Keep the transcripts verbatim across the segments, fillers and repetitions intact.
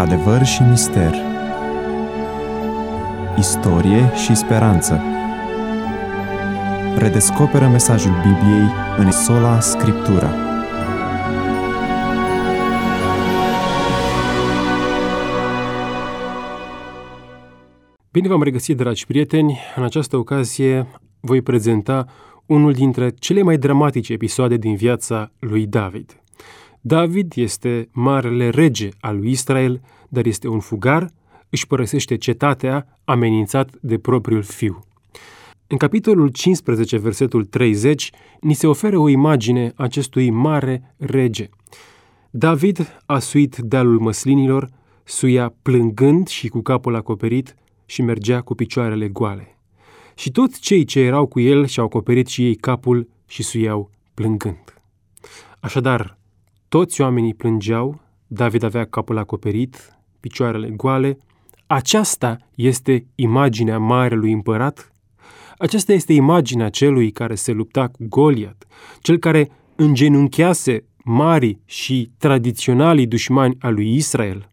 Adevăr și mister, istorie și speranță. Redescoperă mesajul Bibliei în sola Scriptura. Bine v-am regăsit, dragi prieteni! În această ocazie voi prezenta unul dintre cele mai dramatice episoade din viața lui David. David este marele rege al lui Israel, dar este un fugar, își părăsește cetatea amenințat de propriul fiu. În capitolul cincisprezece, versetul treizeci, ni se oferă o imagine acestui mare rege. David a suit dealul măslinilor, suia plângând și cu capul acoperit și mergea cu picioarele goale. Și toți cei ce erau cu el și-au acoperit și ei capul și suiau plângând. Așadar, toți oamenii plângeau, David avea capul acoperit, picioarele goale. Aceasta este imaginea marelui împărat? Aceasta este imaginea celui care se lupta cu Goliat, cel care îngenunchease mari și tradiționalii dușmani al lui Israel?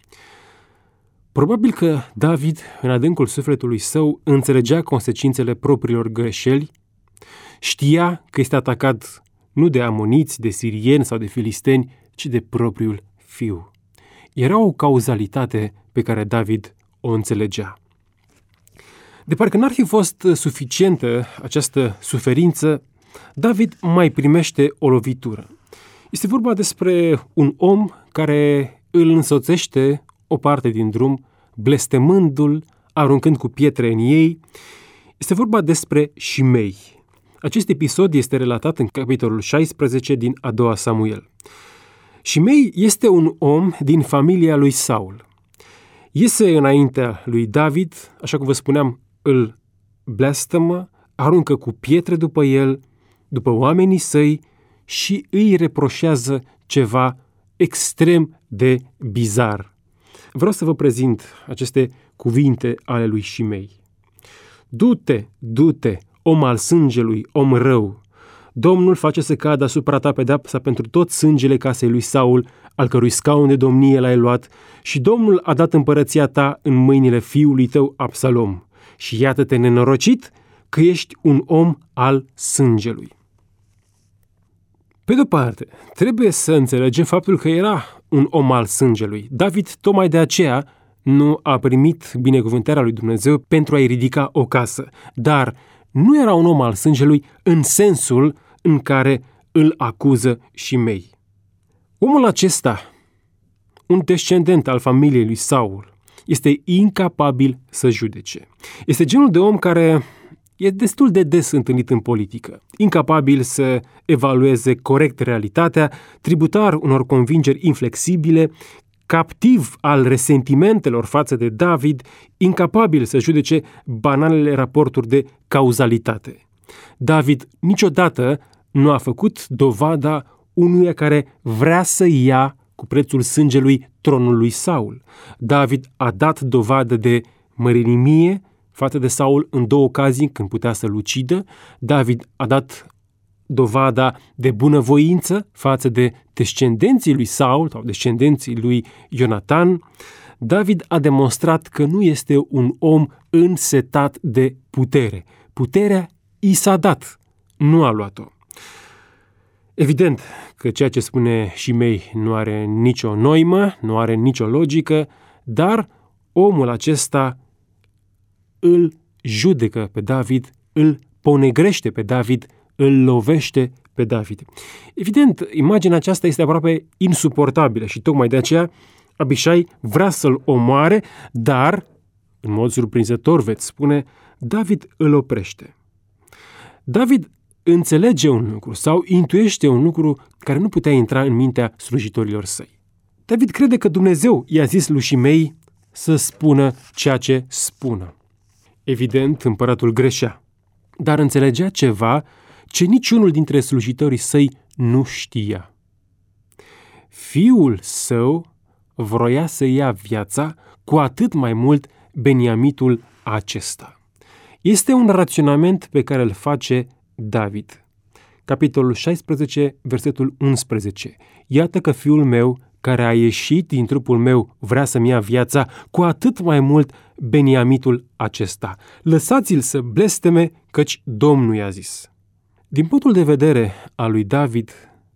Probabil că David, în adâncul sufletului său, înțelegea consecințele propriilor greșeli, știa că este atacat nu de amoniți, de sirieni sau de filisteni, ci de propriul fiu. Era o cauzalitate pe care David o înțelegea. De parcă n-ar fi fost suficientă această suferință, David mai primește o lovitură. Este vorba despre un om care îl însoțește o parte din drum, blestemându-l, aruncând cu pietre în ei. Este vorba despre Shimei. Acest episod este relatat în capitolul șaisprezece din a doua Samuel. Shimei este un om din familia lui Saul. Iese înaintea lui David, așa cum vă spuneam, îl blestemă, aruncă cu pietre după el, după oamenii săi și îi reproșează ceva extrem de bizar. Vreau să vă prezint aceste cuvinte ale lui Shimei. Du-te, du-te, om al sângelui, om rău! Domnul face să cadă asupra ta pedeapsa pentru tot sângele casei lui Saul, al cărui scaun de domnie l-ai luat, și Domnul a dat împărăția ta în mâinile fiului tău Absalom. Și iată-te nenorocit că ești un om al sângelui. Pe de-o parte, trebuie să înțelegem faptul că era un om al sângelui. David tocmai de aceea nu a primit binecuvântarea lui Dumnezeu pentru a-i ridica o casă, dar nu era un om al sângelui în sensul în care îl acuză Shimei. Omul acesta, un descendent al familiei lui Saul, este incapabil să judece. Este genul de om care e destul de des întâlnit în politică, incapabil să evalueze corect realitatea, tributar unor convingeri inflexibile, captiv al resentimentelor față de David, incapabil să judece banalele raporturi de cauzalitate. David niciodată nu a făcut dovada unuia care vrea să ia cu prețul sângelui tronul lui Saul. David a dat dovadă de mărinimie față de Saul în două ocazii când putea să-l ucidă. David a dat dovada de bunăvoință față de descendenții lui Saul sau descendenții lui Ionatan. David a demonstrat că nu este un om însetat de putere. Puterea i s-a dat, nu a luat-o. Evident că ceea ce spune Shimei nu are nicio noimă, nu are nicio logică, dar omul acesta îl judecă pe David, îl ponegrește pe David, îl lovește pe David. Evident, imaginea aceasta este aproape insuportabilă și tocmai de aceea Abishai vrea să-l omoare, dar, în mod surprinzător veți spune, David îl oprește. David înțelege un lucru sau intuiește un lucru care nu putea intra în mintea slujitorilor săi. David crede că Dumnezeu i-a zis lui Shimei să spună ceea ce spună. Evident, împăratul greșea, dar înțelegea ceva ce niciunul dintre slujitorii săi nu știa. Fiul său vroia să ia viața, cu atât mai mult Beniamitul acesta. Este un raționament pe care îl face David. Capitolul șaisprezece, versetul unsprezece. Iată că fiul meu care a ieșit din trupul meu vrea să-mi ia viața, cu atât mai mult Beniamitul acesta. Lăsați-l să blesteme, căci Domnul i-a zis. Din punctul de vedere al lui David,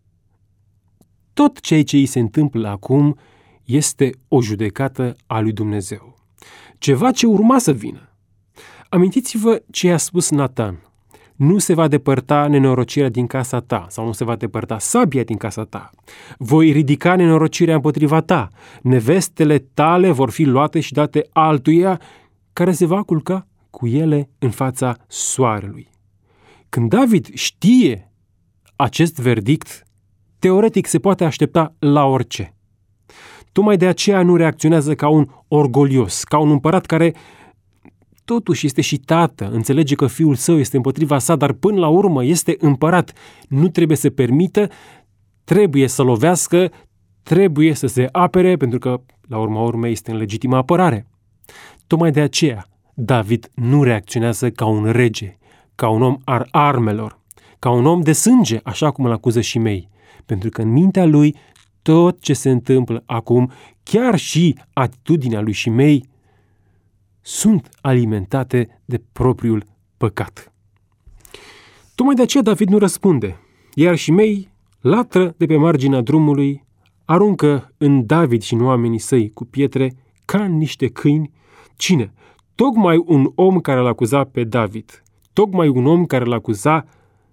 tot ceea ce îi se întâmplă acum este o judecată a lui Dumnezeu. Ceva ce urma să vină. Amintiți-vă ce i-a spus Natan. Nu se va depărta nenorocirea din casa ta sau nu se va depărta sabia din casa ta. Voi ridica nenorocirea împotriva ta. Nevestele tale vor fi luate și date altuia care se va culca cu ele în fața soarelui. Când David știe acest verdict, teoretic se poate aștepta la orice. Tocmai de aceea nu reacționează ca un orgolios, ca un împărat care totuși este și tată, înțelege că fiul său este împotriva sa, dar până la urmă este împărat. Nu trebuie să permită, trebuie să lovească, trebuie să se apere, pentru că la urma urmei este în legitimă apărare. Tocmai de aceea David nu reacționează ca un rege, ca un om al armelor, ca un om de sânge, așa cum îl acuză Șimei, pentru că în mintea lui tot ce se întâmplă acum, chiar și atitudinea lui Șimei, sunt alimentate de propriul păcat. Tocmai de aceea David nu răspunde, iar Șimei latră de pe marginea drumului, aruncă în David și în oamenii săi cu pietre ca în niște câini. Cine? Tocmai un om care l-a acuzat pe David, tocmai un om care l-a acuzat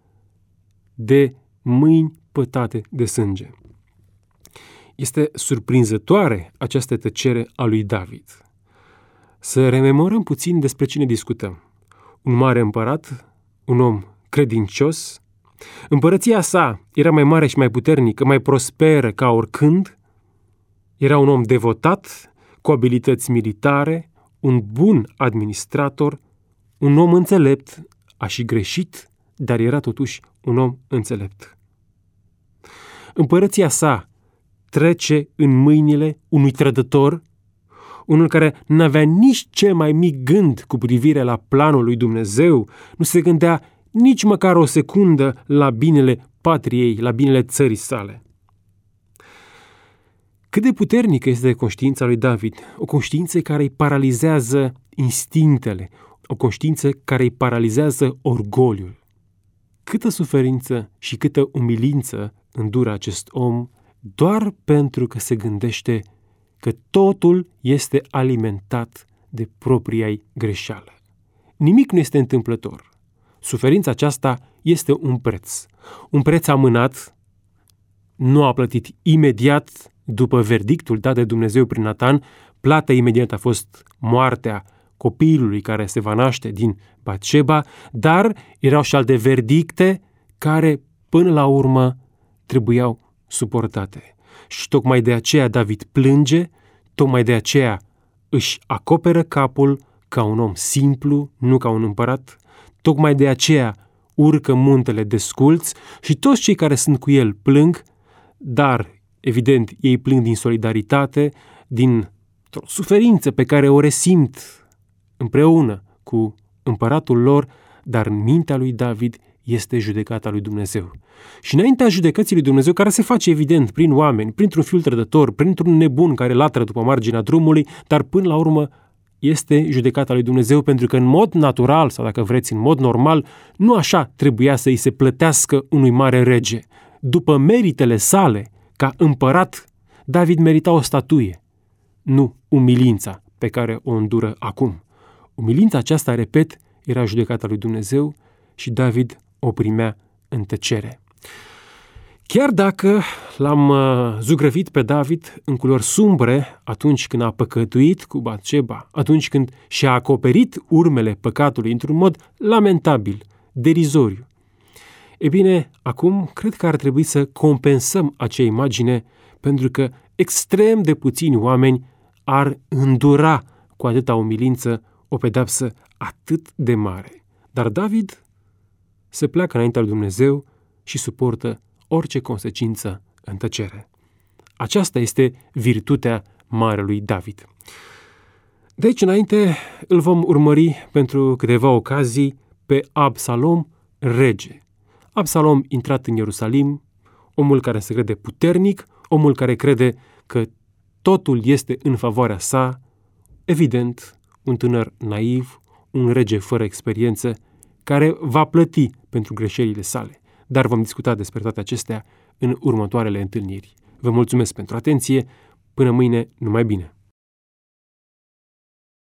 de mâini pătate de sânge. Este surprinzătoare această tăcere a lui David. Să rememorăm puțin despre cine discutăm. Un mare împărat, un om credincios. Împărăția sa era mai mare și mai puternică, mai prosperă ca oricând. Era un om devotat, cu abilități militare, un bun administrator, un om înțelept, a și greșit, dar era totuși un om înțelept. Împărăția sa trece în mâinile unui trădător, unul care n-avea nici cel mai mic gând cu privire la planul lui Dumnezeu, nu se gândea nici măcar o secundă la binele patriei, la binele țării sale. Cât de puternică este conștiința lui David, o conștiință care îi paralizează instinctele, o conștiință care îi paralizează orgoliul. Câtă suferință și câtă umilință îndură acest om doar pentru că se gândește că totul este alimentat de propria-i greșeală. Nimic nu este întâmplător. Suferința aceasta este un preț. Un preț amânat, nu a plătit imediat după verdictul dat de Dumnezeu prin Natan. Plata imediată a fost moartea copilului care se va naște din Batșeba, dar erau și alte verdicte care până la urmă trebuiau suportate. Și tocmai de aceea David plânge, tocmai de aceea își acoperă capul ca un om simplu, nu ca un împărat, tocmai de aceea urcă muntele desculți și toți cei care sunt cu el plâng, dar, evident, ei plâng din solidaritate, din o suferință pe care o resimt împreună cu împăratul lor, dar în mintea lui David este judecata lui Dumnezeu. Și înaintea judecății lui Dumnezeu, care se face evident prin oameni, printr-un fiul trădător, printr-un nebun care latră după marginea drumului, dar până la urmă este judecata lui Dumnezeu, pentru că în mod natural, sau dacă vreți, în mod normal, nu așa trebuia să îi se plătească unui mare rege. După meritele sale, ca împărat, David merita o statuie, nu umilința pe care o îndură acum. Umilința aceasta, repet, era judecata lui Dumnezeu și David o primea în tăcere. Chiar dacă l-am zugrăvit pe David în culori sumbre atunci când a păcătuit cu Batșeba, atunci când și-a acoperit urmele păcatului într-un mod lamentabil, derizoriu, e bine, acum cred că ar trebui să compensăm acea imagine, pentru că extrem de puțini oameni ar îndura cu atâta umilință o pedeapsă atât de mare. Dar David se pleacă înaintea lui Dumnezeu și suportă orice consecință în tăcere. Aceasta este virtutea marelui David. De aici înainte îl vom urmări pentru câteva ocazii pe Absalom, rege. Absalom intrat în Ierusalim, omul care se crede puternic, omul care crede că totul este în favoarea sa, evident, un tânăr naiv, un rege fără experiență, care va plăti pentru greșelile sale. Dar vom discuta despre toate acestea în următoarele întâlniri. Vă mulțumesc pentru atenție, până mâine, numai bine!